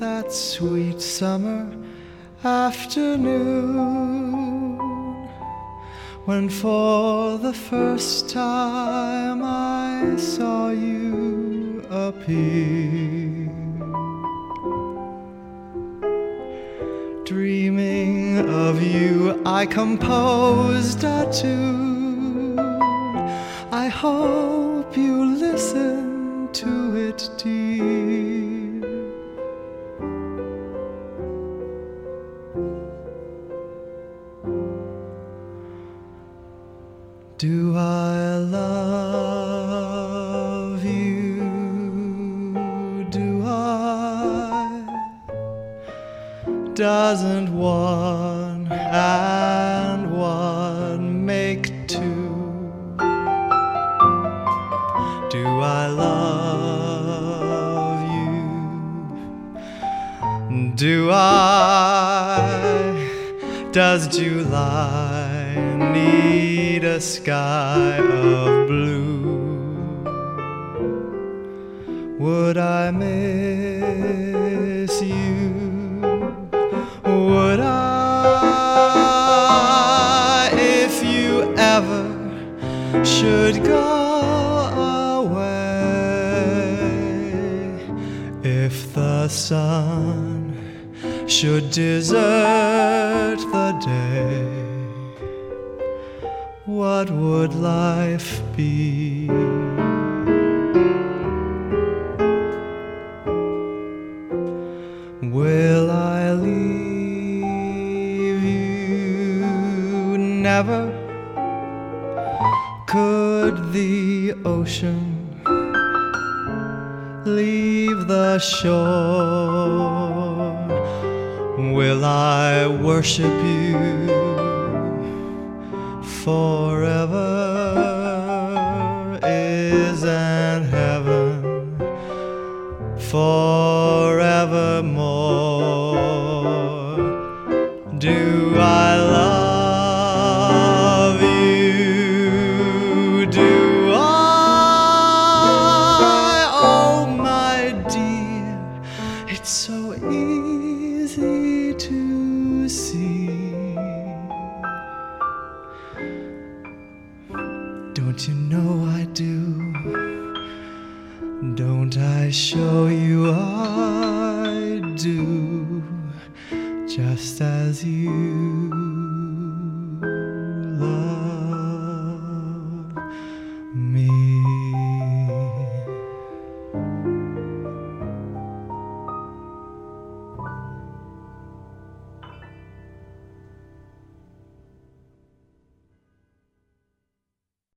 that sweet summer afternoon, when for the first time I saw you appear. Dreaming of you, I composed a tune. I hope you listen to it, dear. Do I love you? Do I? Doesn't one and one make two? Do I love you? Do I? Does July need a sky of blue? Would I miss you? Would I, if you ever should go away? If the sun should desert the day, what would life be? Will I leave you? Never. Could the ocean leave the shore? Will I worship you forever? Isn't heaven forevermore? Do I love you? Do I? Oh, my dear, it's so easy to see. Don't you know I do? Don't I show you I do, just as you love?